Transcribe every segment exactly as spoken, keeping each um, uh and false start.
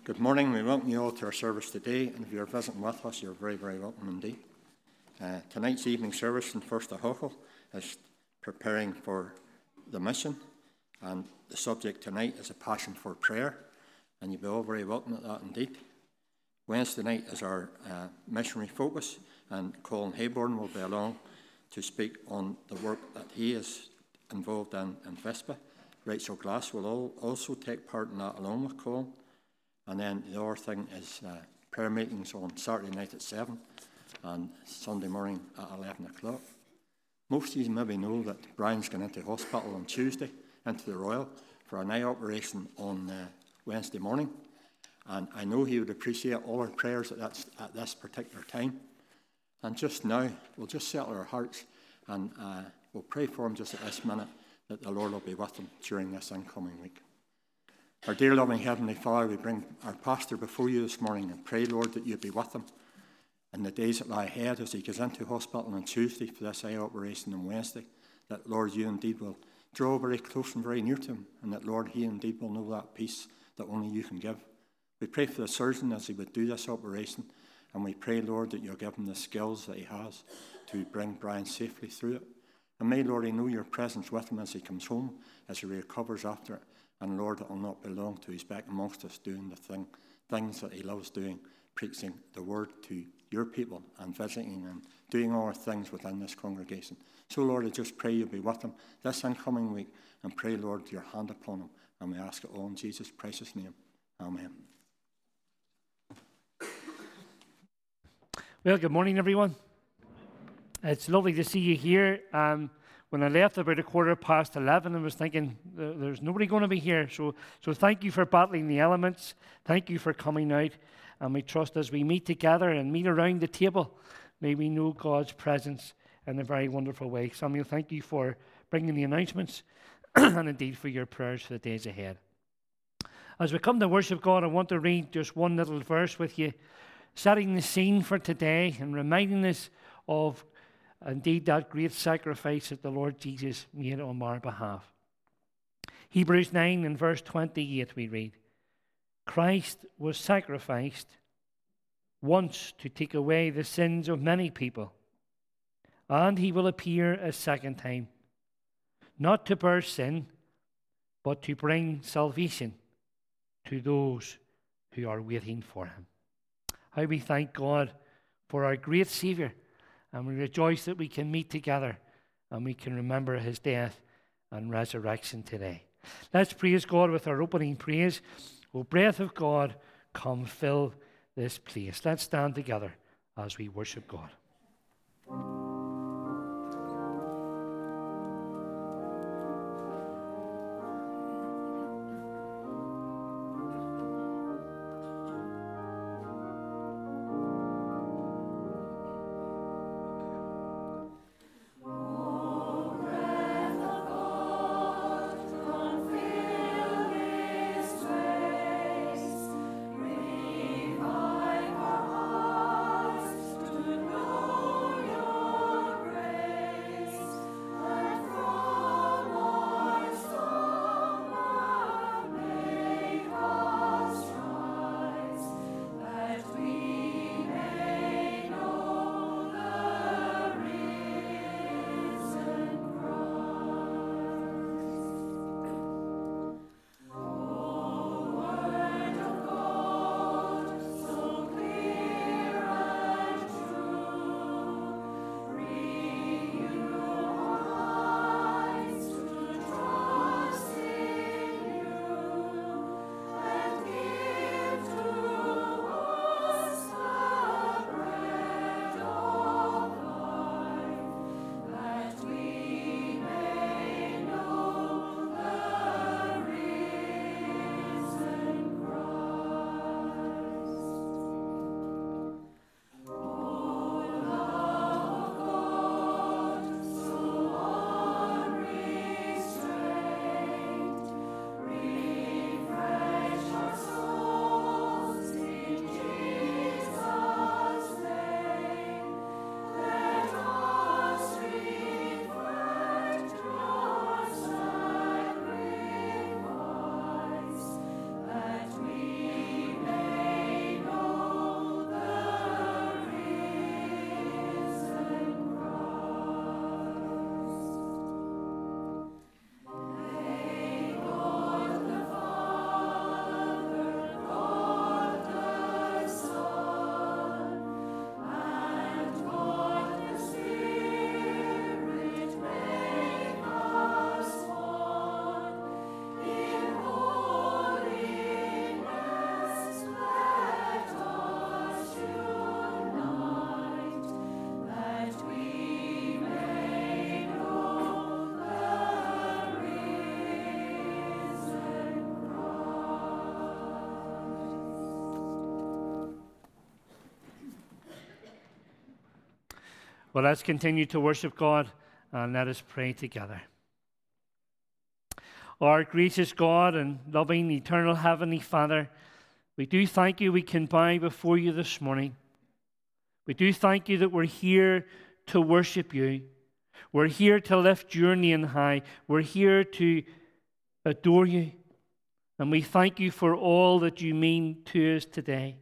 Good morning. We welcome you all to our service today, and if you're visiting with us, you're very, very welcome indeed. Uh, tonight's evening service in First Huckle is preparing for the mission, and the subject tonight is a passion for prayer, and you'll be all very welcome at that indeed. Wednesday night is our uh, missionary focus, and Colin Hayborn will be along to speak on the work that he is involved in in Vispa. Rachel Glass will all, also take part in that along with Colin. And then the other thing is uh, prayer meetings on Saturday night at seven and Sunday morning at eleven o'clock. Most of you maybe know that Brian's gone into hospital on Tuesday, into the Royal, for an eye operation on uh, Wednesday morning. And I know he would appreciate all our prayers at, that, at this particular time. And just now, we'll just settle our hearts and uh, we'll pray for him just at this minute that the Lord will be with him during this incoming week. Our dear loving Heavenly Father, we bring our pastor before you this morning and pray, Lord, that you be with him in the days that lie ahead as he goes into hospital on Tuesday for this eye operation on Wednesday, that, Lord, you indeed will draw very close and very near to him, and that, Lord, he indeed will know that peace that only you can give. We pray for the surgeon as he would do this operation, and we pray, Lord, that you'll give him the skills that he has to bring Brian safely through it. And may, Lord, he know your presence with him as he comes home, as he recovers after it. And Lord, it will not be long till he's back amongst us doing the thing, things that he loves doing, preaching the word to your people and visiting and doing all our things within this congregation. So, Lord, I just pray you'll be with him this incoming week, and pray, Lord, your hand upon him. And we ask it all in Jesus' precious name. Amen. Well, good morning, everyone. It's lovely to see you here. Um, When I left about a quarter past eleven, I was thinking, there's nobody going to be here. So so thank you for battling the elements. Thank you for coming out. And we trust as we meet together and meet around the table, may we know God's presence in a very wonderful way. Samuel, thank you for bringing the announcements and indeed for your prayers for the days ahead. As we come to worship God, I want to read just one little verse with you, setting the scene for today and reminding us of indeed that great sacrifice that the Lord Jesus made on our behalf. Hebrews nine and verse twenty-eight we read, Christ was sacrificed once to take away the sins of many people, and he will appear a second time, not to bear sin, but to bring salvation to those who are waiting for him. How we thank God for our great Saviour. And we rejoice that we can meet together and we can remember his death and resurrection today. Let's praise God with our opening praise. O breath of God, come fill this place. Let's stand together as we worship God. Revive our hearts to know. Well, let's continue to worship God and let us pray together. Our gracious God and loving, eternal Heavenly Father, we do thank you we can bow before you this morning. We do thank you that we're here to worship you. We're here to lift your name high. We're here to adore you. And we thank you for all that you mean to us today.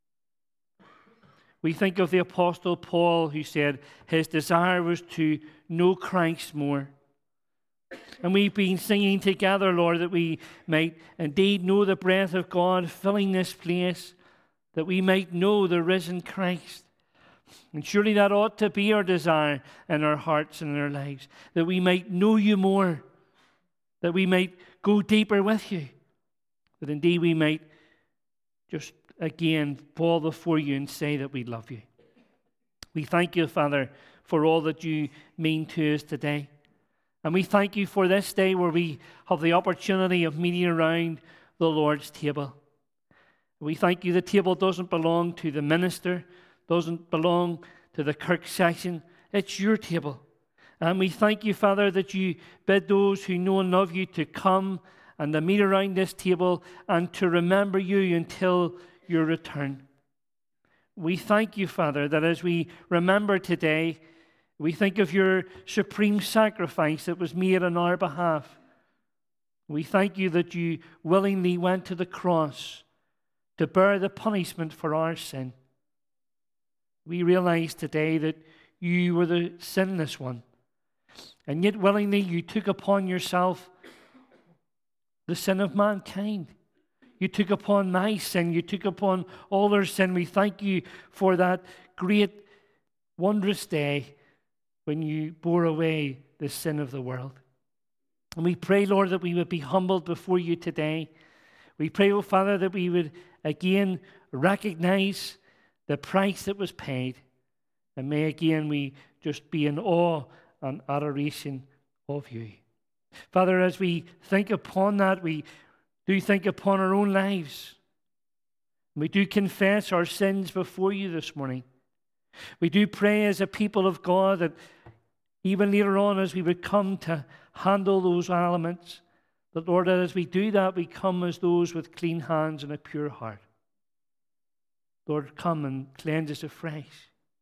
We think of the Apostle Paul, who said his desire was to know Christ more. And we've been singing together, Lord, that we might indeed know the breath of God filling this place, that we might know the risen Christ. And surely that ought to be our desire in our hearts and in our lives, that we might know you more, that we might go deeper with you, that indeed we might just again fall before you and say that we love you. We thank you, Father, for all that you mean to us today. And we thank you for this day where we have the opportunity of meeting around the Lord's table. We thank you the table doesn't belong to the minister, doesn't belong to the Kirk section. It's your table. And we thank you, Father, that you bid those who know and love you to come and to meet around this table and to remember you until your return. We thank you, Father, that as we remember today, we think of your supreme sacrifice that was made on our behalf. We thank you that you willingly went to the cross to bear the punishment for our sin. We realize today that you were the sinless one, and yet willingly you took upon yourself the sin of mankind. You took upon my sin. You took upon all our sin. We thank you for that great, wondrous day when you bore away the sin of the world. And we pray, Lord, that we would be humbled before you today. We pray, oh Father, that we would again recognize the price that was paid. And may again we just be in awe and adoration of you. Father, as we think upon that, we do think upon our own lives. We do confess our sins before you this morning. We do pray as a people of God that even later on as we would come to handle those elements, that Lord, that as we do that, we come as those with clean hands and a pure heart. Lord, come and cleanse us afresh.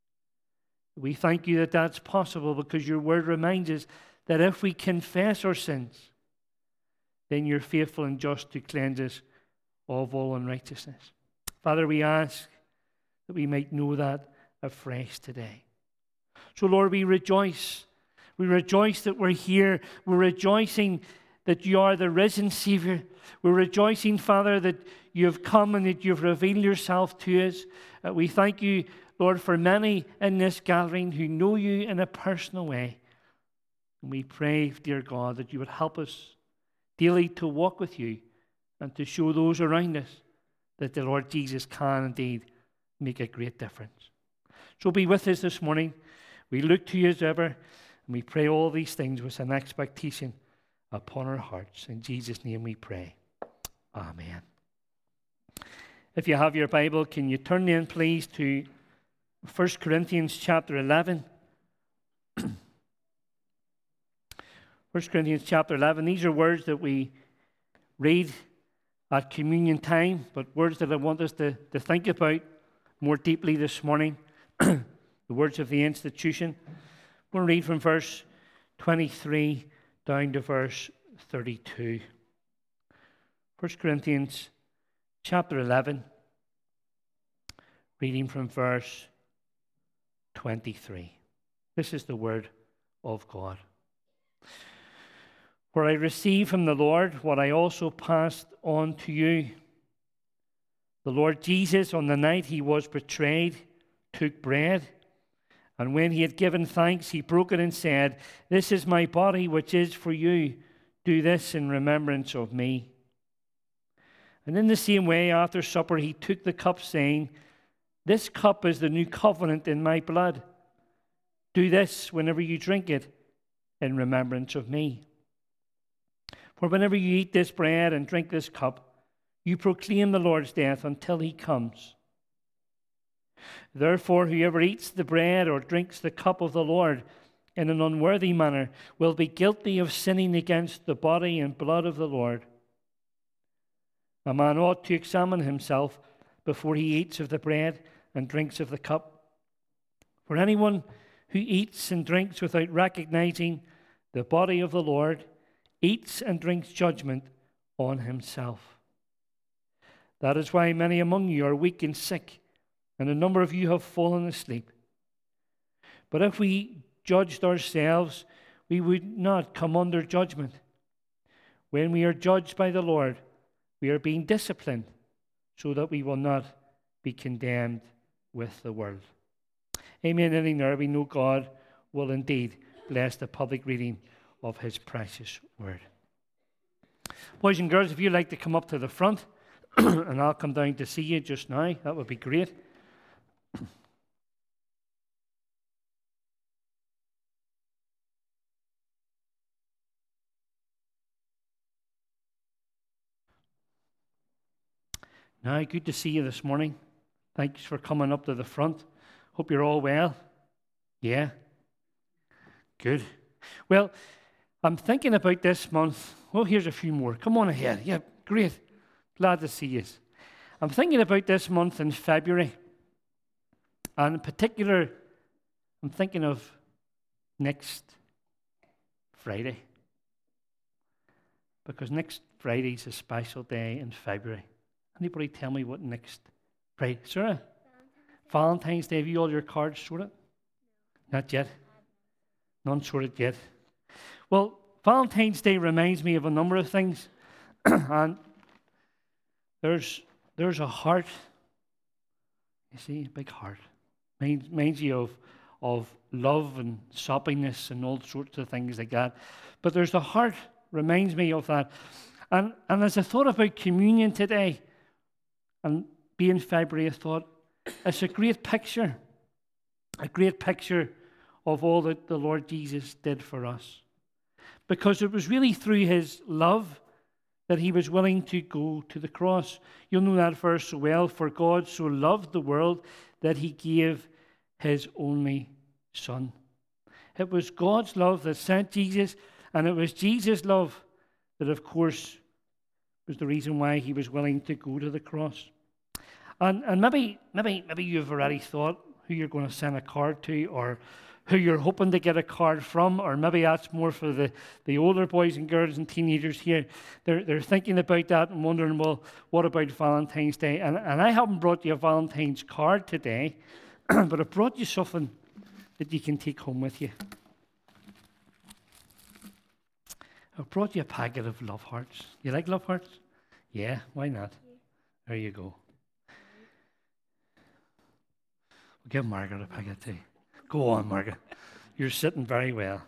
We thank you that that's possible because your word reminds us that if we confess our sins, then you're faithful and just to cleanse us of all unrighteousness. Father, we ask that we might know that afresh today. So, Lord, we rejoice. We rejoice that we're here. We're rejoicing that you are the risen Savior. We're rejoicing, Father, that you have come and that you've revealed yourself to us. Uh, we thank you, Lord, for many in this gathering who know you in a personal way. And we pray, dear God, that you would help us daily to walk with you and to show those around us that the Lord Jesus can indeed make a great difference. So be with us this morning. We look to you as ever, and we pray all these things with an expectation upon our hearts. In Jesus' name we pray. Amen. If you have your Bible, can you turn in, please, to First Corinthians chapter eleven. First Corinthians chapter eleven. These are words that we read at communion time, but words that I want us to, to think about more deeply this morning. The words of the institution. We'll read from verse twenty-three down to verse thirty-two. First Corinthians chapter eleven, reading from verse twenty-three. This is the word of God. For I received from the Lord what I also passed on to you. The Lord Jesus, on the night he was betrayed, took bread, and when he had given thanks, he broke it and said, "This is my body, which is for you. Do this in remembrance of me." And in the same way, after supper, he took the cup, saying, "This cup is the new covenant in my blood. Do this whenever you drink it in remembrance of me. For whenever you eat this bread and drink this cup, you proclaim the Lord's death until he comes. Therefore, whoever eats the bread or drinks the cup of the Lord in an unworthy manner will be guilty of sinning against the body and blood of the Lord. A man ought to examine himself before he eats of the bread and drinks of the cup. For anyone who eats and drinks without recognizing the body of the Lord eats and drinks judgment on himself. That is why many among you are weak and sick, and a number of you have fallen asleep. But if we judged ourselves, we would not come under judgment. When we are judged by the Lord, we are being disciplined so that we will not be condemned with the world. Amen. And there we know God will indeed bless the public reading of his precious word. Boys and girls, if you'd like to come up to the front, and I'll come down to see you just now, that would be great. Now, good to see you this morning. Thanks for coming up to the front. Hope you're all well. Yeah? Good. Well, I'm thinking about this month. Well, here's a few more. Come on ahead. Yeah, great. Glad to see you. I'm thinking about this month in February. And in particular, I'm thinking of next Friday. Because next Friday's a special day in February. Anybody tell me what next Friday? Sarah? Valentine's Day. Have you all your cards sorted? No. Not yet. None sorted yet. Well, Valentine's Day reminds me of a number of things. And there's there's a heart. You see, a big heart. Reminds, reminds you of, of love and soppiness and all sorts of things like that. But there's the heart reminds me of that. And, and as I thought about communion today, and being February, I thought, it's a great picture, a great picture of all that the Lord Jesus did for us. Because it was really through his love that he was willing to go to the cross. You'll know that verse so well. For God so loved the world that he gave his only Son. It was God's love that sent Jesus, and it was Jesus' love that, of course, was the reason why he was willing to go to the cross. And, and maybe, maybe, maybe you've already thought who you're going to send a card to, or who you're hoping to get a card from, or maybe that's more for the, the older boys and girls and teenagers here. They're, they're thinking about that and wondering, well, what about Valentine's Day? And, and I haven't brought you a Valentine's card today, but I brought you something that you can take home with you. I've brought you a packet of love hearts. You like love hearts? Yeah, why not? There you go. We'll give Margaret a packet too. Go on, Margaret. You're sitting very well.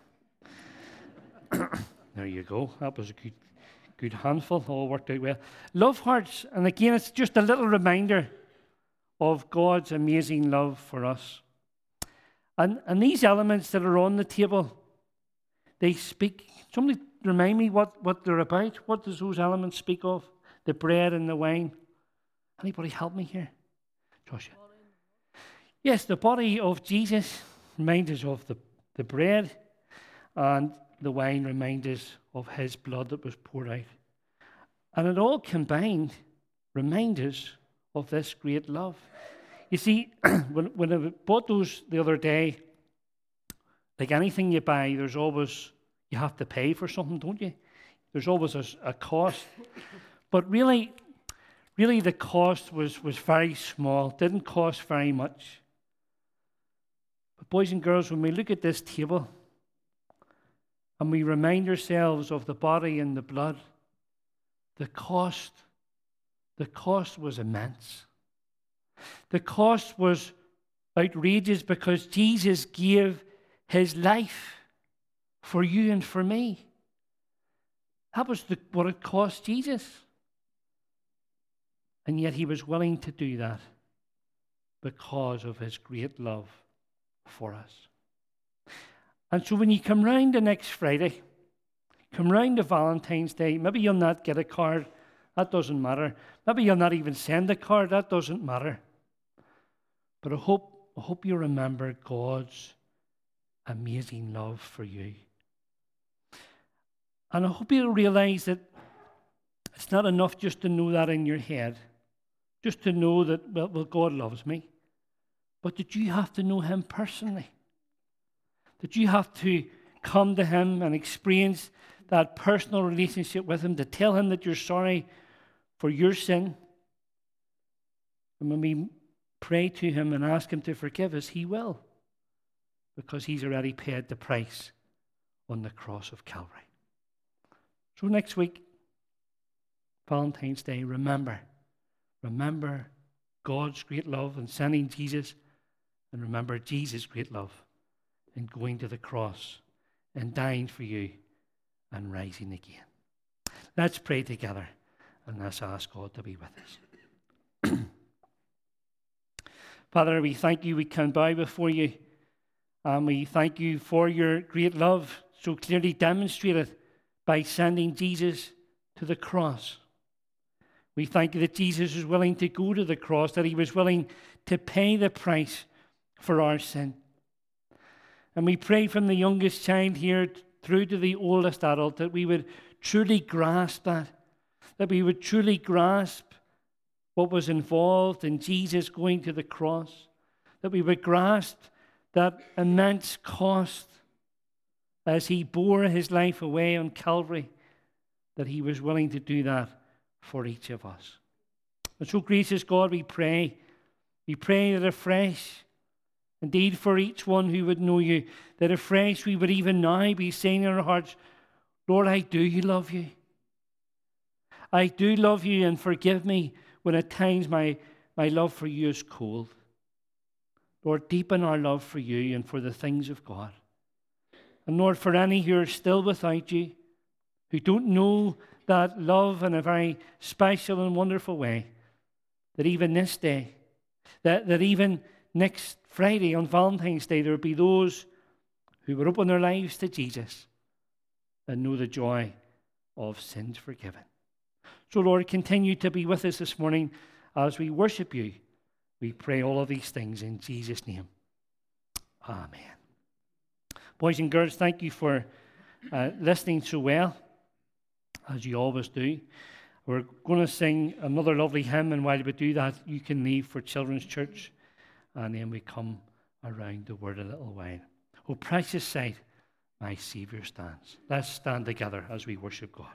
There you go. That was a good, good handful. All worked out well. Love hearts. And again, it's just a little reminder of God's amazing love for us. And, and these elements that are on the table, they speak. Somebody remind me what, what they're about. What does those elements speak of? The bread and the wine. Anybody help me here? Joshua. Yes, the body of Jesus reminds us of the, the bread, and the wine reminds us of his blood that was poured out. And it all combined reminds us of this great love. You see, when, when I bought those the other day, like anything you buy, there's always, you have to pay for something, don't you? There's always a, a cost. But really, really the cost was, was very small, didn't cost very much. But boys and girls, when we look at this table and we remind ourselves of the body and the blood, the cost, the cost was immense. The cost was outrageous because Jesus gave his life for you and for me. That was the, what it cost Jesus. And yet he was willing to do that because of his great love for us. And so when you come round the next Friday, come round to Valentine's Day, maybe you'll not get a card, that doesn't matter. Maybe you'll not even send a card, that doesn't matter. But I hope, I hope you remember God's amazing love for you. And I hope you realize that it's not enough just to know that in your head, just to know that, well, well, God loves me, but that you have to know him personally, that you have to come to him and experience that personal relationship with him, to tell him that you're sorry for your sin. And when we pray to him and ask him to forgive us, he will, because he's already paid the price on the cross of Calvary. So next week, Valentine's Day, remember, remember God's great love in sending Jesus, and remember Jesus' great love in going to the cross and dying for you and rising again. Let's pray together and let's ask God to be with us. Father, we thank you, we can bow before you, and we thank you for your great love so clearly demonstrated by sending Jesus to the cross. We thank you that Jesus was willing to go to the cross, that he was willing to pay the price for our sin. And we pray from the youngest child here through to the oldest adult that we would truly grasp that, that we would truly grasp what was involved in Jesus going to the cross, that we would grasp that immense cost as he bore his life away on Calvary, that he was willing to do that for each of us. And so, gracious God, we pray, we pray that afresh, indeed for each one who would know you, that afresh we would even now be saying in our hearts, Lord, I do love you. I do love you, and forgive me when at times my, my love for you is cold. Lord, deepen our love for you and for the things of God. And Lord, for any who are still without you, who don't know that love in a very special and wonderful way, that even this day, that, that even next Friday on Valentine's Day, there will be those who will open their lives to Jesus and know the joy of sins forgiven. So, Lord, continue to be with us this morning as we worship you. We pray all of these things in Jesus' name. Amen. Boys and girls, thank you for uh, listening so well, as you always do. We're going to sing another lovely hymn, and while we do that, you can leave for Children's Church, and then we come around the Word a little while. Oh, precious sight, my Saviour stands. Let's stand together as we worship God.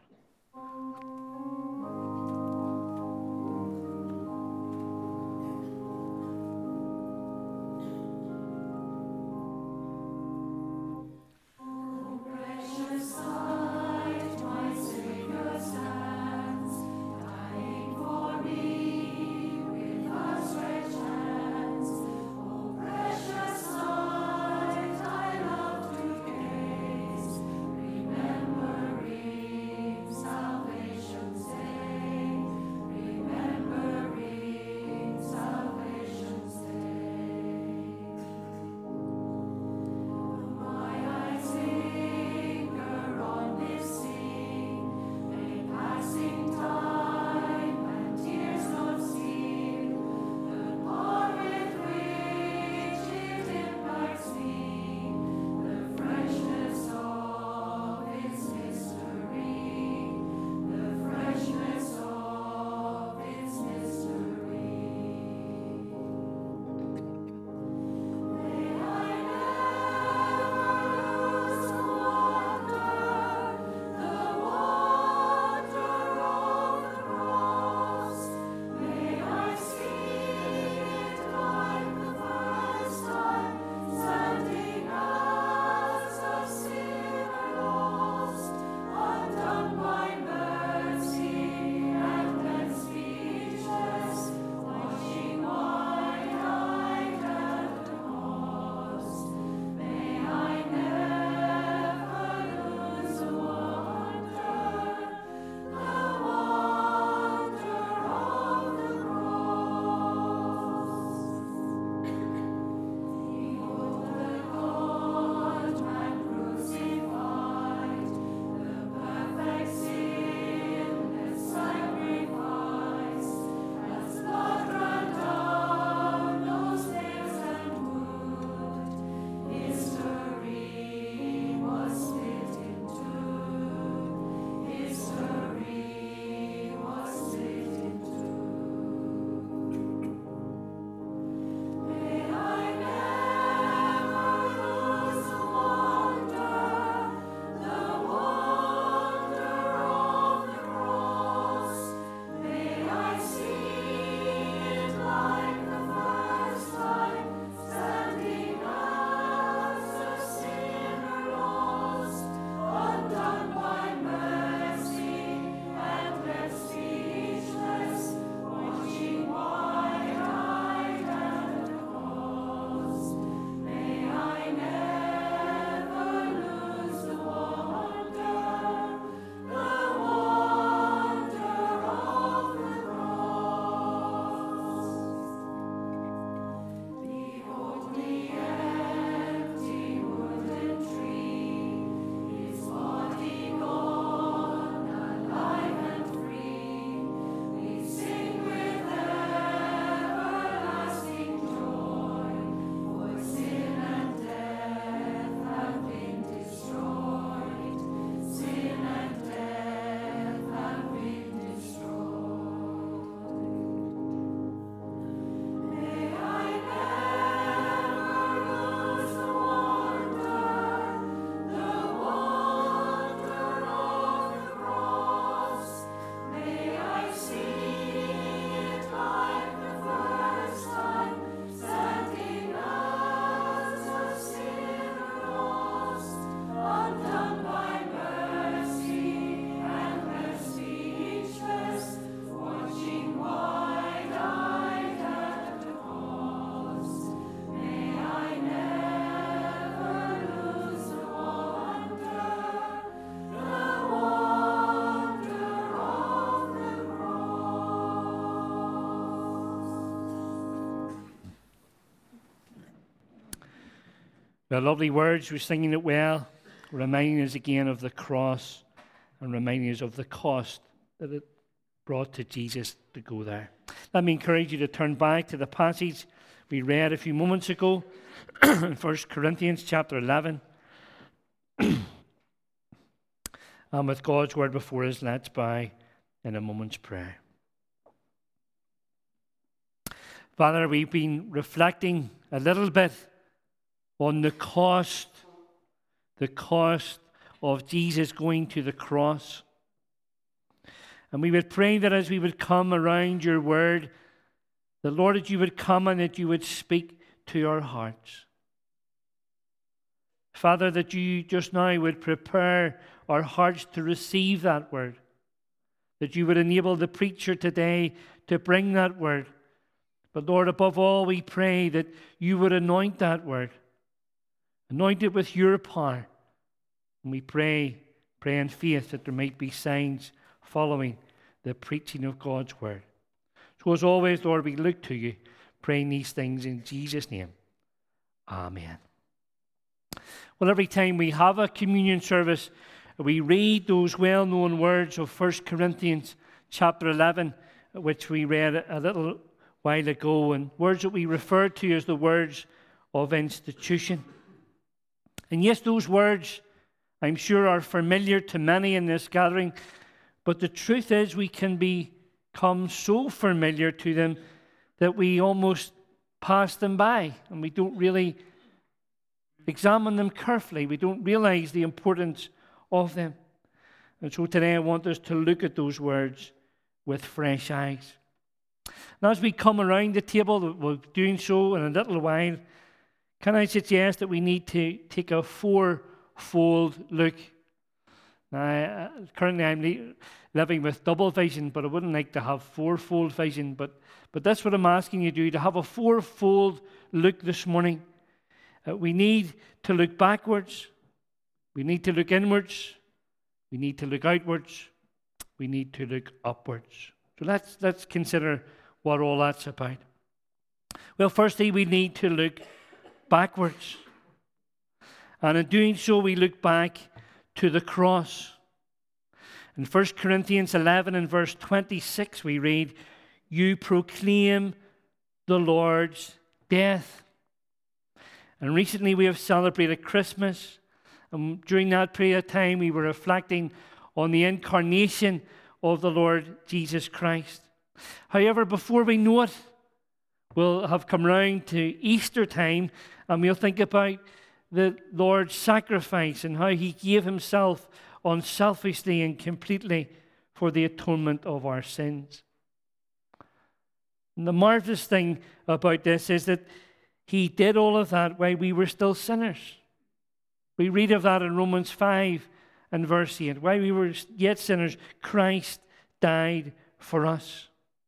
The lovely words, we're singing it well, reminding us again of the cross and reminding us of the cost that it brought to Jesus to go there. Let me encourage you to turn back to the passage we read a few moments ago in First Corinthians chapter eleven. And with God's word before us, let's bow in a moment's prayer. Father, we've been reflecting a little bit on the cost, the cost of Jesus going to the cross. And we would pray that as we would come around your word, the Lord, that you would come and that you would speak to our hearts. Father, that you just now would prepare our hearts to receive that word, that you would enable the preacher today to bring that word. But Lord, above all, we pray that you would anoint that word, anoint it with your power. And we pray, pray in faith that there might be signs following the preaching of God's word. So as always, Lord, we look to you, praying these things in Jesus' name. Amen. Well, every time we have a communion service, we read those well-known words of First Corinthians chapter eleven, which we read a little while ago, and words that we refer to as the words of institution. And yes, those words, I'm sure, are familiar to many in this gathering, but the truth is we can become so familiar to them that we almost pass them by, and we don't really examine them carefully. We don't realize the importance of them. And so today I want us to look at those words with fresh eyes. And as we come around the table, we're doing so in a little while, can I suggest that we need to take a four-fold look? Now, currently I'm li- living with double vision, but I wouldn't like to have four-fold vision. But, but that's what I'm asking you to do, to have a four-fold look this morning. Uh, we need to look backwards. We need to look inwards. We need to look outwards. We need to look upwards. So let's, let's consider what all that's about. Well, firstly, we need to look backwards. And in doing so, we look back to the cross. In First Corinthians eleven and verse twenty-six, we read, "You proclaim the Lord's death." And recently we have celebrated Christmas. And during that period of time, we were reflecting on the incarnation of the Lord Jesus Christ. However, before we know it, we'll have come round to Easter time, and we'll think about the Lord's sacrifice and how he gave himself unselfishly and completely for the atonement of our sins. And the marvelous thing about this is that he did all of that while we were still sinners. We read of that in Romans five and verse eight. While we were yet sinners, Christ died for us.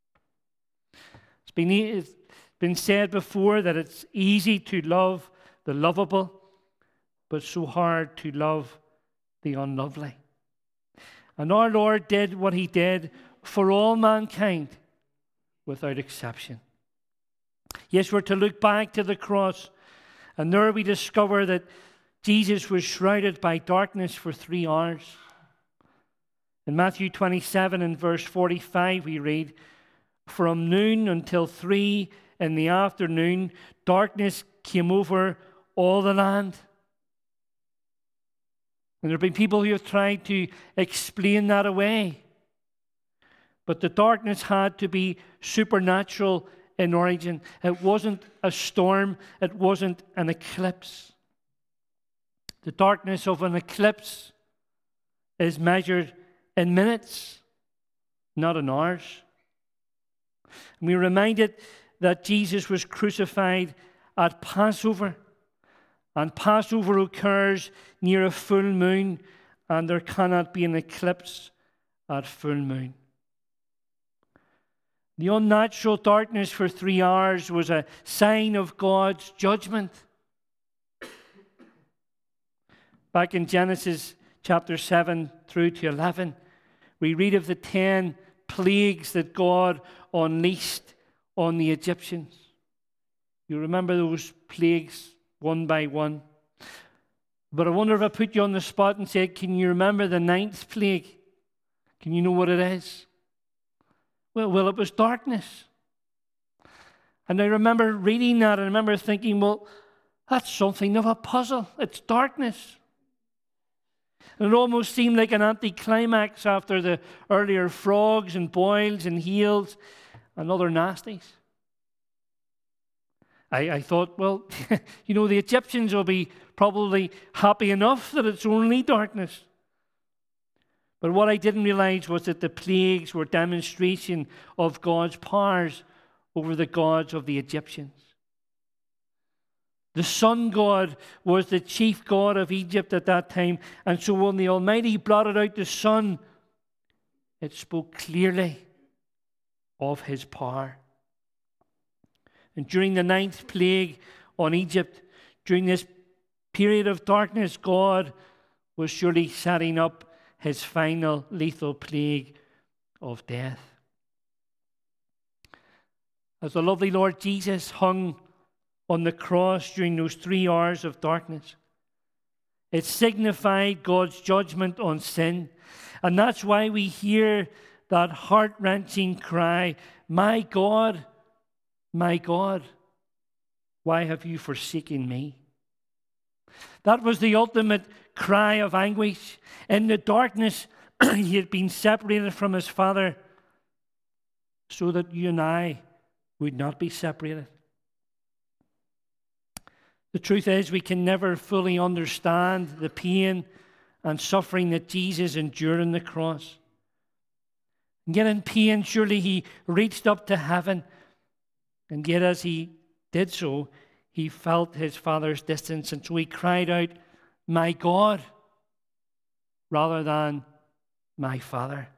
It's been, it's been said before that it's easy to love the lovable, but so hard to love the unlovely. And our Lord did what he did for all mankind without exception. Yes, we're to look back to the cross, and there we discover that Jesus was shrouded by darkness for three hours. In Matthew twenty-seven and verse forty-five we read, "From noon until three in the afternoon, darkness came over all the land." And there have been people who have tried to explain that away. But the darkness had to be supernatural in origin. It wasn't a storm. It wasn't an eclipse. The darkness of an eclipse is measured in minutes, not in hours. And we're reminded that Jesus was crucified at Passover. And Passover occurs near a full moon, and there cannot be an eclipse at full moon. The unnatural darkness for three hours was a sign of God's judgment. Back in Genesis chapter seven through to eleven, we read of the ten plagues that God unleashed on the Egyptians. You remember those plagues one by one. But I wonder if I put you on the spot and said, can you remember the ninth plague? Can you know what it is? Well, well, it was darkness. And I remember reading that and I remember thinking, well, that's something of a puzzle. It's darkness. And it almost seemed like an anticlimax after the earlier frogs and boils and heels and other nasties. I, I thought, well, you know, the Egyptians will be probably happy enough that it's only darkness. But what I didn't realize was that the plagues were demonstration of God's powers over the gods of the Egyptians. The sun god was the chief god of Egypt at that time. And so when the Almighty blotted out the sun, it spoke clearly of his power. And during the ninth plague on Egypt, during this period of darkness, God was surely setting up his final lethal plague of death. As the lovely Lord Jesus hung on the cross during those three hours of darkness, it signified God's judgment on sin. And that's why we hear that heart-wrenching cry, "My God, my God, why have you forsaken me?" That was the ultimate cry of anguish. In the darkness, he had been separated from his Father so that you and I would not be separated. The truth is, we can never fully understand the pain and suffering that Jesus endured on the cross. And yet in pain, surely he reached up to heaven. And yet as he did so, he felt his Father's distance. And so he cried out, "My God," rather than "My Father."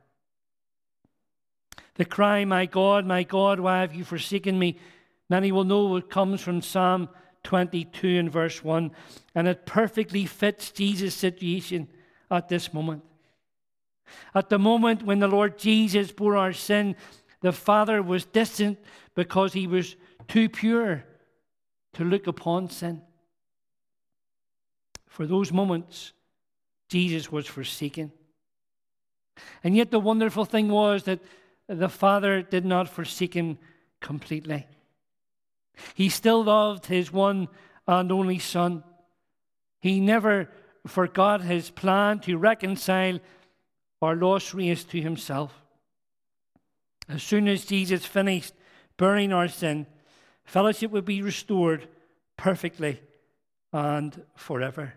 The cry, "My God, my God, why have you forsaken me?" Many will know it comes from Psalm twenty-two and verse one. And it perfectly fits Jesus' situation at this moment. At the moment when the Lord Jesus bore our sin, the Father was distant because he was too pure to look upon sin. For those moments, Jesus was forsaken. And yet the wonderful thing was that the Father did not forsake him completely. He still loved his one and only Son. He never forgot his plan to reconcile our lost race to himself. As soon as Jesus finished bearing our sin, fellowship would be restored perfectly and forever.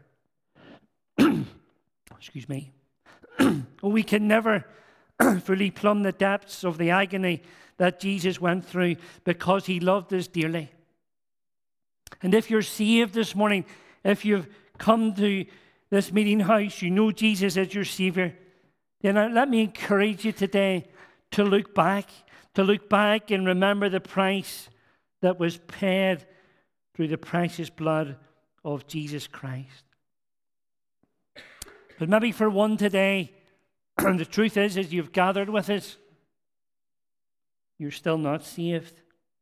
Excuse me. We can never fully plumb the depths of the agony that Jesus went through because he loved us dearly. And if you're saved this morning, if you've come to this meeting house, you know Jesus as your Savior, then let me encourage you today to look back, to look back and remember the price that was paid through the precious blood of Jesus Christ. But maybe for one today, the truth is, as you've gathered with us, you're still not saved.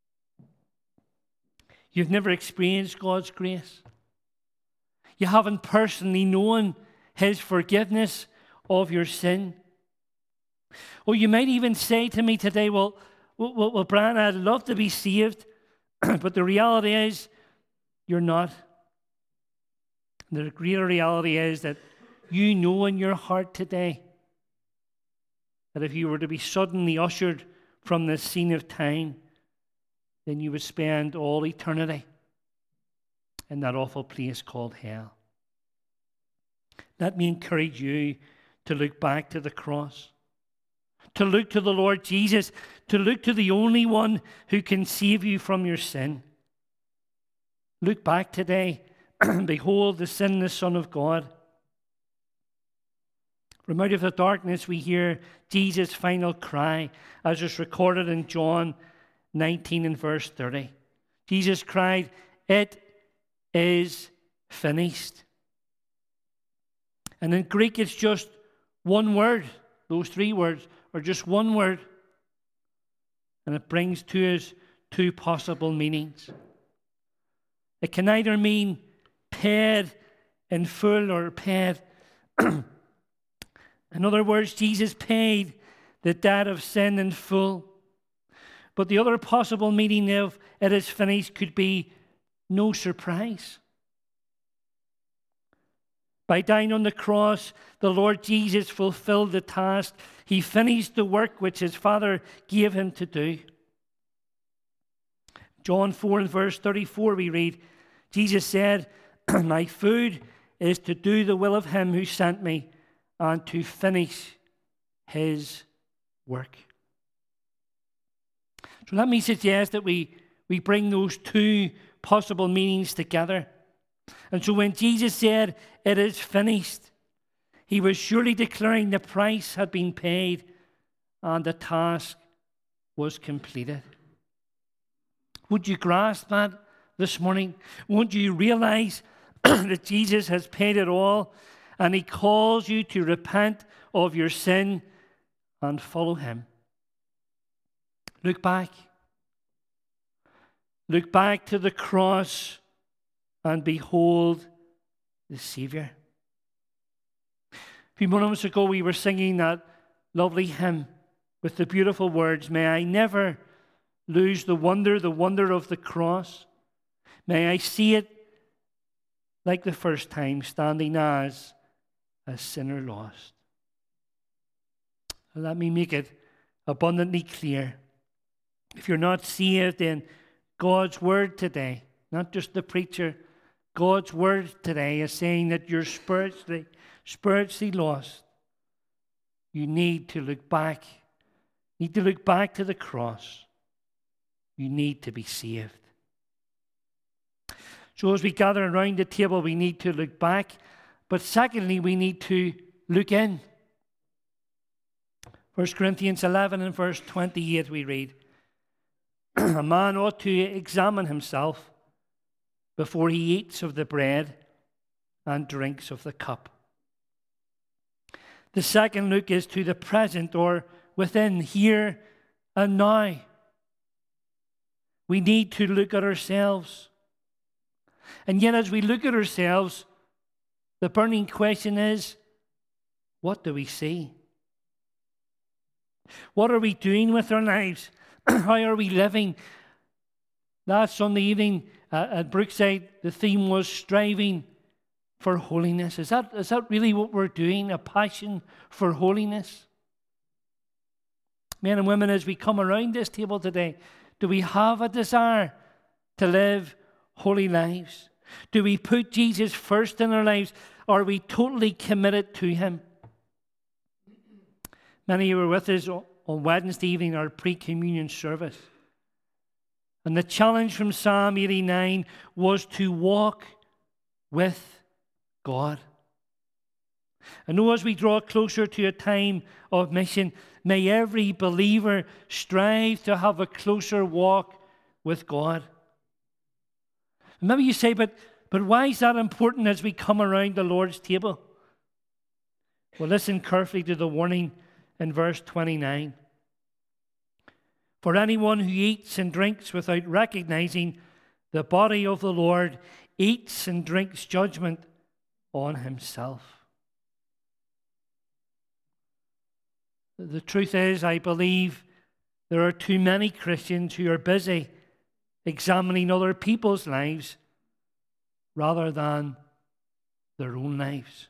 You've never experienced God's grace. You haven't personally known his forgiveness of your sin. Or you might even say to me today, well, well, well Brian, I'd love to be saved, but the reality is you're not. The greater reality is that you know in your heart today that if you were to be suddenly ushered from this scene of time, then you would spend all eternity in that awful place called hell. Let me encourage you to look back to the cross, to look to the Lord Jesus, to look to the only one who can save you from your sin. Look back today and behold the sinless Son of God. From out of the darkness we hear Jesus' final cry, as is recorded in John nineteen and verse thirty. Jesus cried, "It is finished." And in Greek it's just one word. Those three words are just one word. And it brings to us two possible meanings. It can either mean paid in full or paid. In other words, Jesus paid the debt of sin in full. But the other possible meaning of it is finished could be no surprise. By dying on the cross, the Lord Jesus fulfilled the task. He finished the work which his Father gave him to do. John four and verse thirty-four we read, Jesus said, my food is to do the will of him who sent me and to finish his work. So let me suggest that we, we bring those two possible meanings together. And so when Jesus said, it is finished, he was surely declaring the price had been paid and the task was completed. Would you grasp that this morning? Won't you realize that Jesus has paid it all and he calls you to repent of your sin and follow him? Look back. Look back to the cross and behold the Savior. A few moments ago we were singing that lovely hymn with the beautiful words, may I never lose the wonder, the wonder of the cross. May I see it like the first time, standing as a sinner lost. Let me make it abundantly clear. If you're not saved, then God's word today, not just the preacher, God's word today is saying that you're spiritually, spiritually lost. You need to look back. You need to look back to the cross. You need to be saved. So as we gather around the table, we need to look back. But secondly, we need to look in. First Corinthians eleven and verse twenty-eight we read, a man ought to examine himself before he eats of the bread and drinks of the cup. The second look is to the present or within, here and now. We need to look at ourselves. And yet as we look at ourselves, the burning question is, what do we see? What are we doing with our lives? How are we living? Last Sunday evening uh, at Brookside, the theme was striving for holiness. Is that, is that really what we're doing? A passion for holiness? Men and women, as we come around this table today, do we have a desire to live holy lives? Do we put Jesus first in our lives? Are we totally committed to him? Many of you were with us on Wednesday evening, our pre-communion service. And the challenge from Psalm eighty-nine was to walk with God. And know as we draw closer to a time of mission, may every believer strive to have a closer walk with God. And maybe you say, but, but why is that important as we come around the Lord's table? Well, listen carefully to the warning in verse twenty-nine. For anyone who eats and drinks without recognizing the body of the Lord eats and drinks judgment on himself. The truth is, I believe there are too many Christians who are busy examining other people's lives rather than their own lives.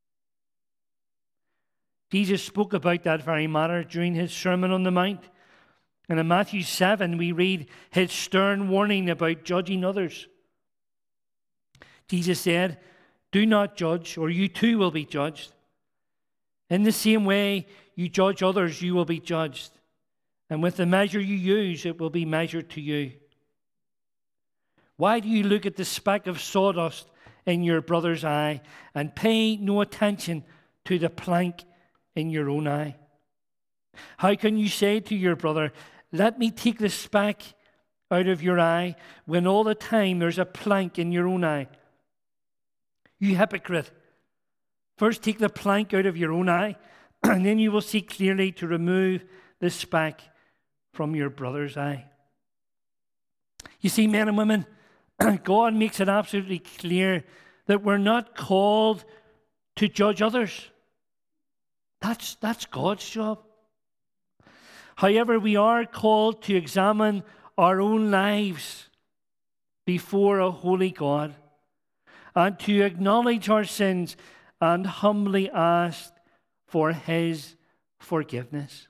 Jesus spoke about that very matter during his Sermon on the Mount. And in Matthew seven, we read his stern warning about judging others. Jesus said, do not judge, or you too will be judged. In the same way you judge others, you will be judged. And with the measure you use, it will be measured to you. Why do you look at the speck of sawdust in your brother's eye and pay no attention to the plank in your own eye? How can you say to your brother, let me take the speck out of your eye, when all the time there's a plank in your own eye? You hypocrite. First take the plank out of your own eye, and then you will see clearly to remove the speck from your brother's eye. You see, men and women, God makes it absolutely clear that we're not called to judge others. That's, that's God's job. However, we are called to examine our own lives before a holy God and to acknowledge our sins and humbly ask for His forgiveness.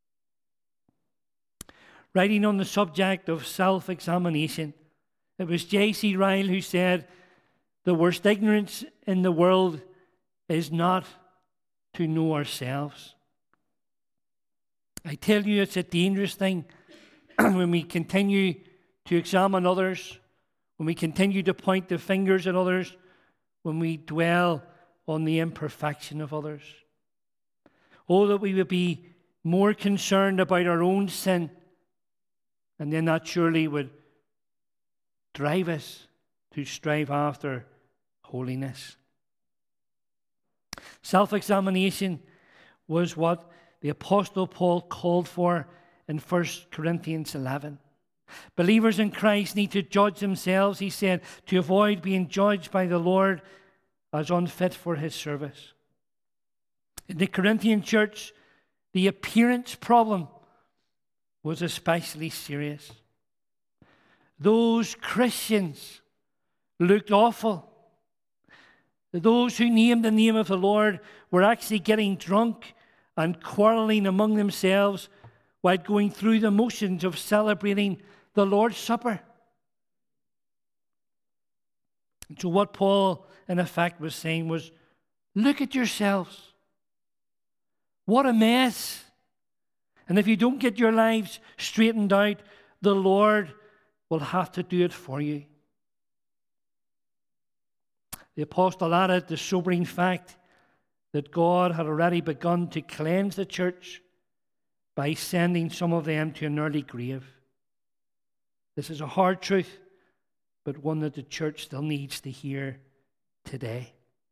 Writing on the subject of self-examination, it was J C Ryle who said, "The worst ignorance in the world is not to know ourselves." I tell you, it's a dangerous thing when we continue to examine others, when we continue to point the fingers at others, when we dwell on the imperfection of others. Oh, that we would be more concerned about our own sin, and then that surely would drive us to strive after holiness. Self-examination was what the Apostle Paul called for in First Corinthians eleven. Believers in Christ need to judge themselves, he said, to avoid being judged by the Lord as unfit for His service. In the Corinthian church, the appearance problem was especially serious. Those Christians looked awful. Those who named the name of the Lord were actually getting drunk and quarreling among themselves while going through the motions of celebrating the Lord's Supper. And so what Paul, in effect, was saying was, look at yourselves. What a mess. And if you don't get your lives straightened out, the Lord will have to do it for you. The apostle added the sobering fact that God had already begun to cleanse the church by sending some of them to an early grave. This is a hard truth, but one that the church still needs to hear today.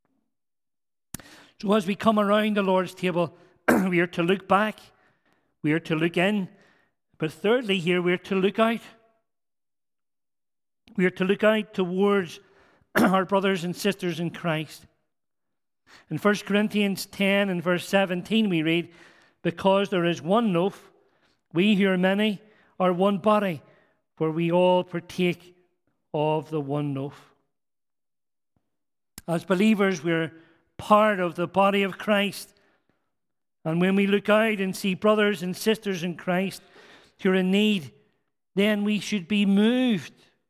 So as we come around the Lord's table, we are to look back, we are to look in, but thirdly here we are to look out. We are to look out towards our brothers and sisters in Christ. In First Corinthians ten and verse seventeen we read, "Because there is one loaf, we who are many are one body, for we all partake of the one loaf." As believers, we're part of the body of Christ. And when we look out and see brothers and sisters in Christ who are in need, then we should be moved,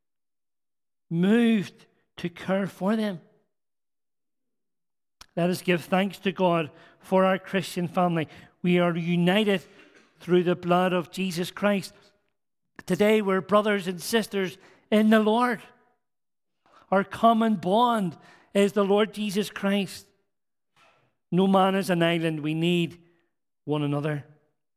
moved to care for them. Let us give thanks to God for our Christian family. We are united through the blood of Jesus Christ. Today we're brothers and sisters in the Lord. Our common bond is the Lord Jesus Christ. No man is an island. We need one another.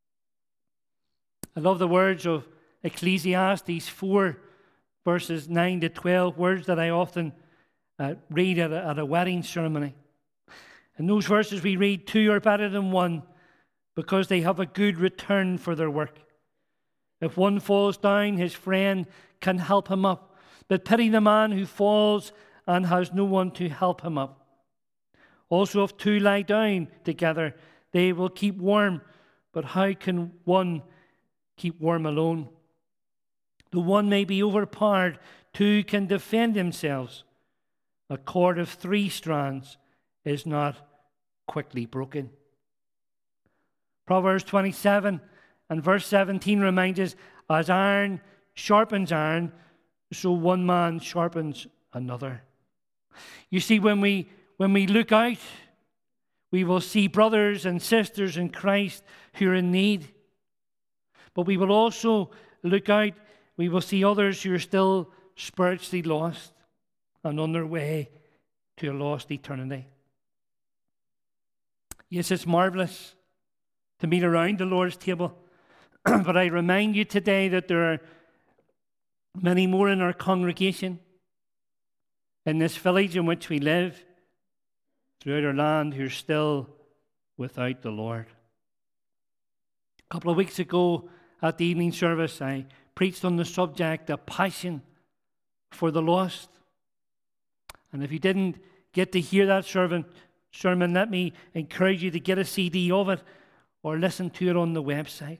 I love the words of Ecclesiastes four, verses nine to twelve, words that I often uh, read at a, at a wedding ceremony. In those verses we read, two are better than one because they have a good return for their work. If one falls down, his friend can help him up. But pity the man who falls and has no one to help him up. Also, if two lie down together, they will keep warm. But how can one keep warm alone? The one may be overpowered, two can defend themselves. A cord of three strands is not quickly broken. Proverbs twenty-seven and verse seventeen reminds us, as iron sharpens iron, so one man sharpens another. You see, when we when we look out, we will see brothers and sisters in Christ who are in need. But we will also look out, we will see others who are still spiritually lost and on their way to a lost eternity. Yes, it's marvelous to meet around the Lord's table. But I remind you today that there are many more in our congregation, in this village in which we live, throughout our land, who are still without the Lord. A couple of weeks ago at the evening service, I preached on the subject, a passion for the lost. And if you didn't get to hear that sermon, sermon, let me encourage you to get a C D of it or listen to it on the website.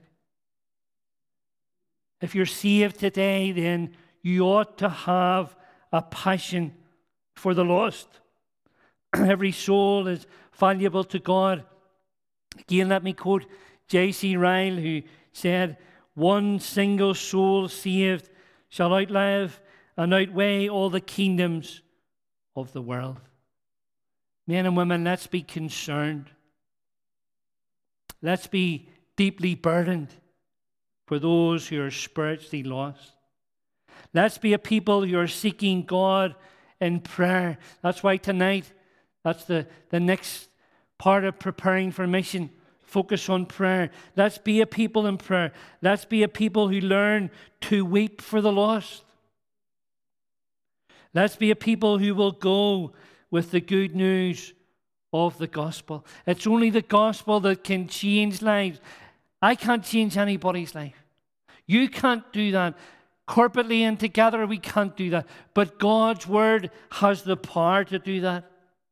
If you're saved today, then you ought to have a passion for the lost. Every soul is valuable to God. Again, let me quote J C Ryle, who said, "One single soul saved shall outlive and outweigh all the kingdoms of the world." Men and women, let's be concerned. Let's be deeply burdened for those who are spiritually lost. Let's be a people who are seeking God in prayer. That's why tonight, that's the, the next part of preparing for mission. Focus on prayer. Let's be a people in prayer. Let's be a people who learn to weep for the lost. Let's be a people who will go with the good news of the gospel. It's only the gospel that can change lives. I can't change anybody's life. You can't do that. Corporately and together, we can't do that. But God's word has the power to do that.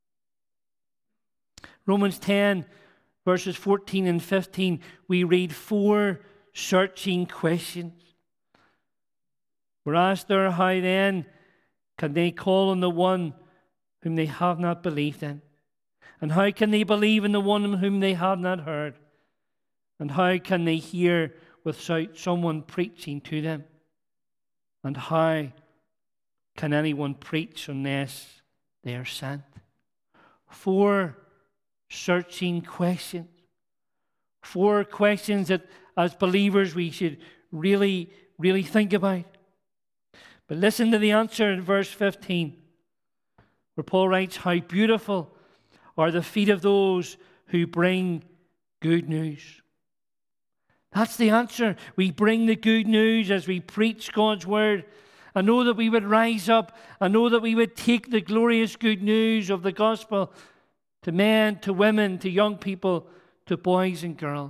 Romans ten, verses fourteen and fifteen, we read four searching questions. We're asked there, how then can they call on the one whom they have not believed in? And how can they believe in the one whom they have not heard? And how can they hear without someone preaching to them? And how can anyone preach unless they are sent? Four searching questions. Four questions that as believers we should really, really think about. But listen to the answer in verse fifteen, where Paul writes, "How beautiful are the feet of those who bring good news." That's the answer. We bring the good news as we preach God's word. I know that we would rise up. I know that we would take the glorious good news of the gospel to men, to women, to young people, to boys and girls.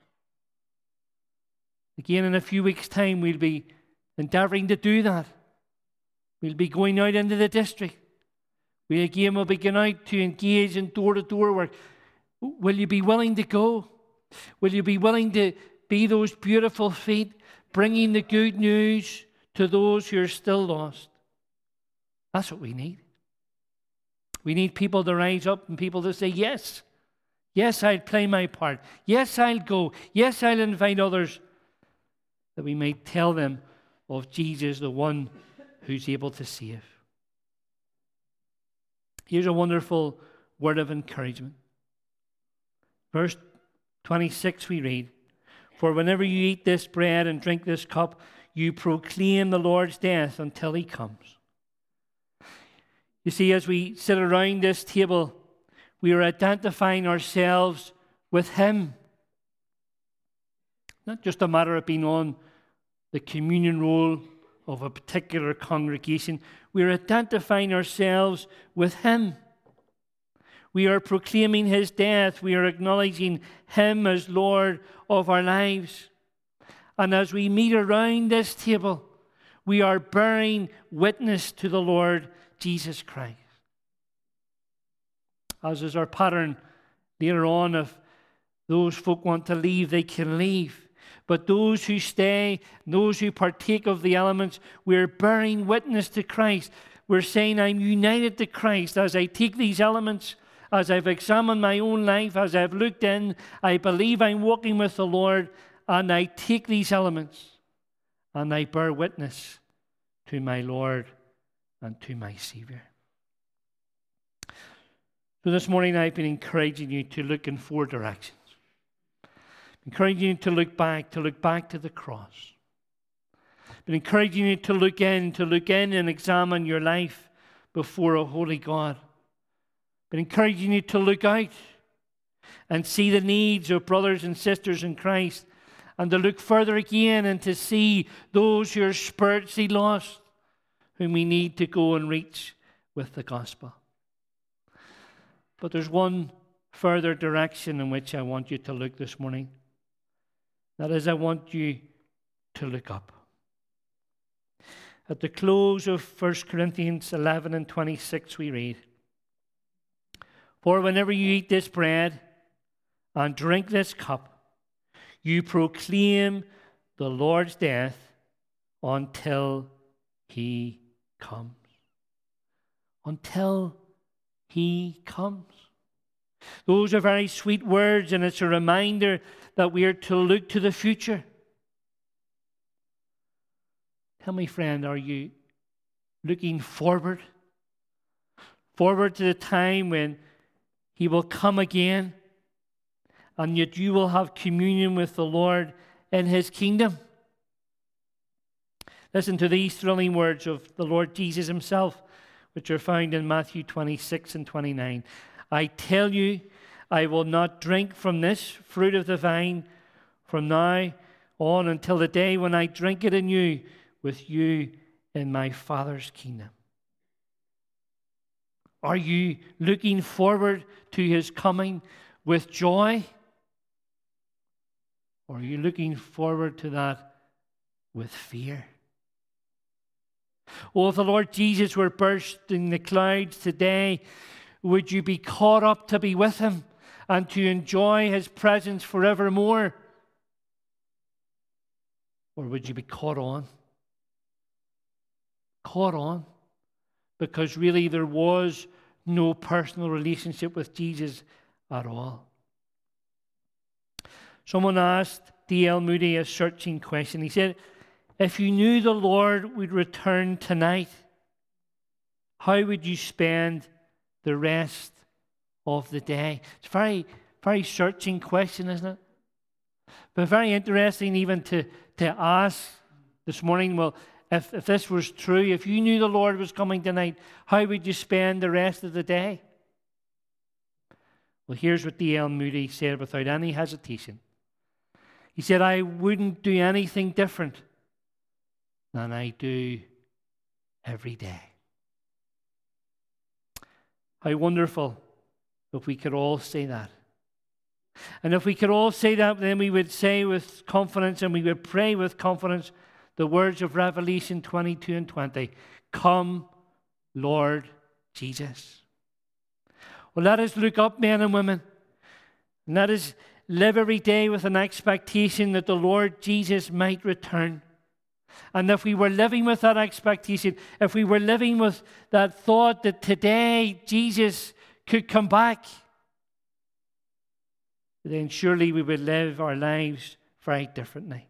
Again, in a few weeks' time, we'll be endeavoring to do that. We'll be going out into the district. We again will be going out to engage in door-to-door work. Will you be willing to go? Will you be willing to be those beautiful feet, bringing the good news to those who are still lost? That's what we need. We need people to rise up and people to say, yes, yes, I'll play my part. Yes, I'll go. Yes, I'll invite others, that we may tell them of Jesus, the one who's able to save. Here's a wonderful word of encouragement. Verse twenty-six we read, "For whenever you eat this bread and drink this cup, you proclaim the Lord's death until he comes." You see, as we sit around this table, we are identifying ourselves with him. Not just a matter of being on the communion roll of a particular congregation. We are identifying ourselves with him. We are proclaiming his death. We are acknowledging him as Lord of our lives. And as we meet around this table, we are bearing witness to the Lord Jesus Christ. As is our pattern later on, if those folk want to leave, they can leave. But those who stay, those who partake of the elements, we're bearing witness to Christ. We're saying, I'm united to Christ. As I take these elements, as I've examined my own life, as I've looked in, I believe I'm walking with the Lord, and I take these elements and I bear witness to my Lord and to my Savior. So this morning I've been encouraging you to look in four directions. Encouraging you to look back, to look back to the cross. But encouraging you to look in, to look in and examine your life before a holy God. But encouraging you to look out and see the needs of brothers and sisters in Christ, and to look further again and to see those who are spiritually lost, whom we need to go and reach with the gospel. But there's one further direction in which I want you to look this morning. That is, I want you to look up. At the close of First Corinthians eleven and twenty-six, we read, "For whenever you eat this bread and drink this cup, you proclaim the Lord's death until he comes." Until he comes. Those are very sweet words, and it's a reminder that we are to look to the future. Tell me, friend, are you looking forward? Forward to the time when he will come again, and yet you will have communion with the Lord in his kingdom? Listen to these thrilling words of the Lord Jesus himself, which are found in Matthew twenty-six and twenty-nine. "I tell you, I will not drink from this fruit of the vine from now on until the day when I drink it anew with you in my Father's kingdom." Are you looking forward to his coming with joy? Or are you looking forward to that with fear? Oh, if the Lord Jesus were bursting the clouds today, would you be caught up to be with him and to enjoy his presence forevermore? Or would you be caught on? Caught on? Because really there was no personal relationship with Jesus at all. Someone asked D L Moody a searching question. He said, if you knew the Lord would return tonight, how would you spend the rest of the day? It's a very, very searching question, isn't it? But very interesting even to, to ask this morning, well, if, if this was true, if you knew the Lord was coming tonight, how would you spend the rest of the day? Well, here's what D L Moody said without any hesitation. He said, I wouldn't do anything different than I do every day. How wonderful if we could all say that. And if we could all say that, then we would say with confidence and we would pray with confidence the words of Revelation twenty-two and twenty. Come, Lord Jesus. Well, let us look up, men and women. And let us live every day with an expectation that the Lord Jesus might return. And if we were living with that expectation, if we were living with that thought that today Jesus could come back, then surely we would live our lives very differently.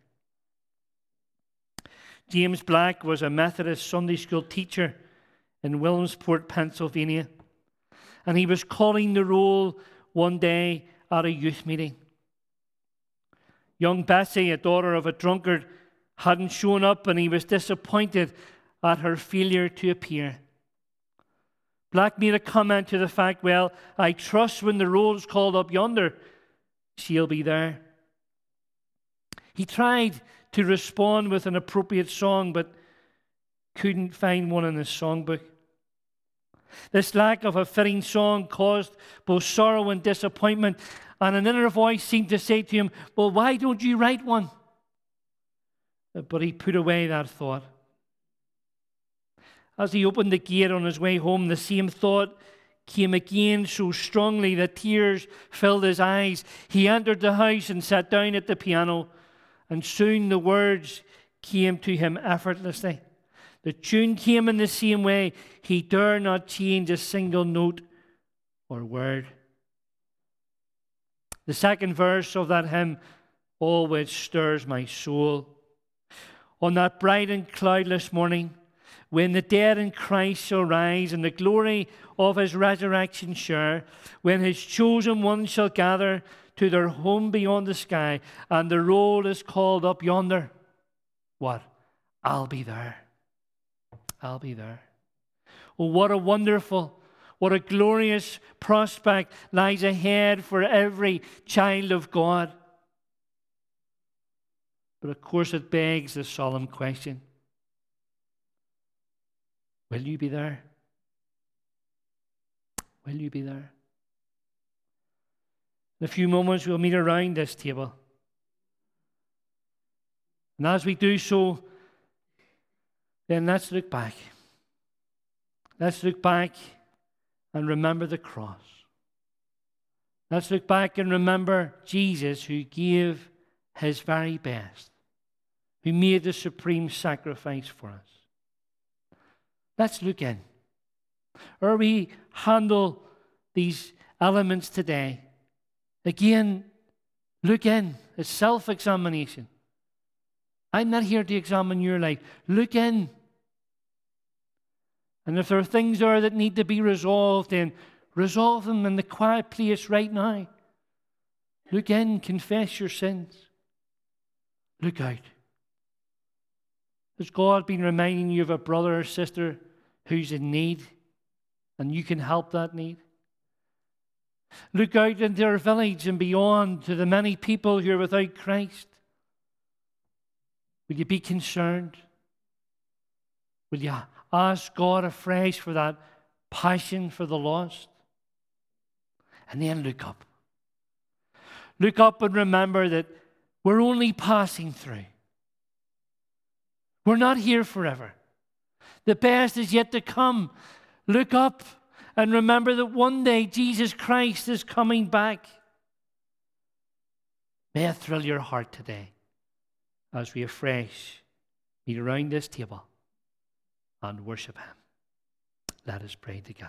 James Black was a Methodist Sunday school teacher in Williamsport, Pennsylvania. And he was calling the roll one day at a youth meeting. Young Bessie, a daughter of a drunkard, hadn't shown up, and he was disappointed at her failure to appear. Black made a comment to the fact, well, I trust when the roll's called up yonder, she'll be there. He tried to respond with an appropriate song, but couldn't find one in his songbook. This lack of a fitting song caused both sorrow and disappointment, and an inner voice seemed to say to him, well, why don't you write one? But he put away that thought. As he opened the gate on his way home, the same thought came again so strongly that tears filled his eyes. He entered the house and sat down at the piano, and soon the words came to him effortlessly. The tune came in the same way. He dare not change a single note or word. The second verse of that hymn always stirs my soul. On that bright and cloudless morning, when the dead in Christ shall rise and the glory of his resurrection share, when his chosen ones shall gather to their home beyond the sky, and the roll is called up yonder, what? I'll be there. I'll be there. Oh, what a wonderful, what a glorious prospect lies ahead for every child of God. But of course it begs the solemn question, will you be there? Will you be there? In a few moments we'll meet around this table. And as we do so, then let's look back. Let's look back and remember the cross. Let's look back and remember Jesus, who gave his very best, who made the supreme sacrifice for us. Let's look in. Or we handle these elements today. Again, look in. It's self-examination. I'm not here to examine your life. Look in. And if there are things there that need to be resolved, then resolve them in the quiet place right now. Look in, confess your sins. Look out. Has God been reminding you of a brother or sister who's in need, and you can help that need? Look out into our village and beyond to the many people who are without Christ. Will you be concerned? Will you ask God afresh for that passion for the lost? And then look up. Look up and remember that we're only passing through. We're not here forever. The best is yet to come. Look up and remember that one day Jesus Christ is coming back. May it thrill your heart today as we afresh meet around this table and worship him. Let us pray together.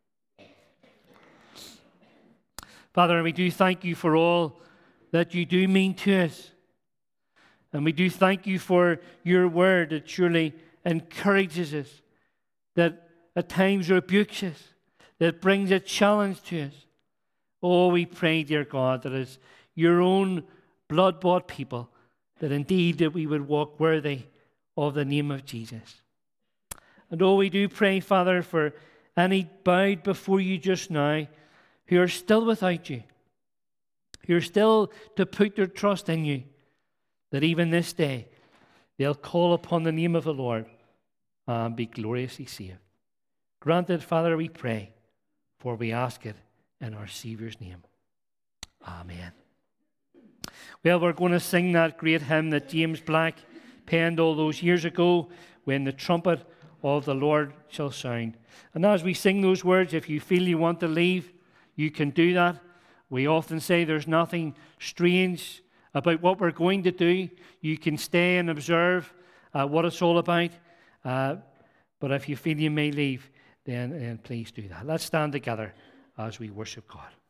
Father, we do thank you for all that you do mean to us. And we do thank you for your word that surely encourages us, that at times rebukes us, that brings a challenge to us. Oh, we pray, dear God, that as your own blood-bought people, that indeed that we would walk worthy of the name of Jesus. And oh, we do pray, Father, for any bowed before you just now who are still without you, who are still to put their trust in you, that even this day they'll call upon the name of the Lord and be gloriously saved. Grant it, Father, we pray, for we ask it in our Saviour's name. Amen. Well, we're going to sing that great hymn that James Black penned all those years ago, when the trumpet of the Lord shall sound. And as we sing those words, if you feel you want to leave, you can do that. We often say there's nothing strange about what we're going to do. You can stay and observe uh, what it's all about. Uh, but if you feel you may leave, then, then please do that. Let's stand together as we worship God.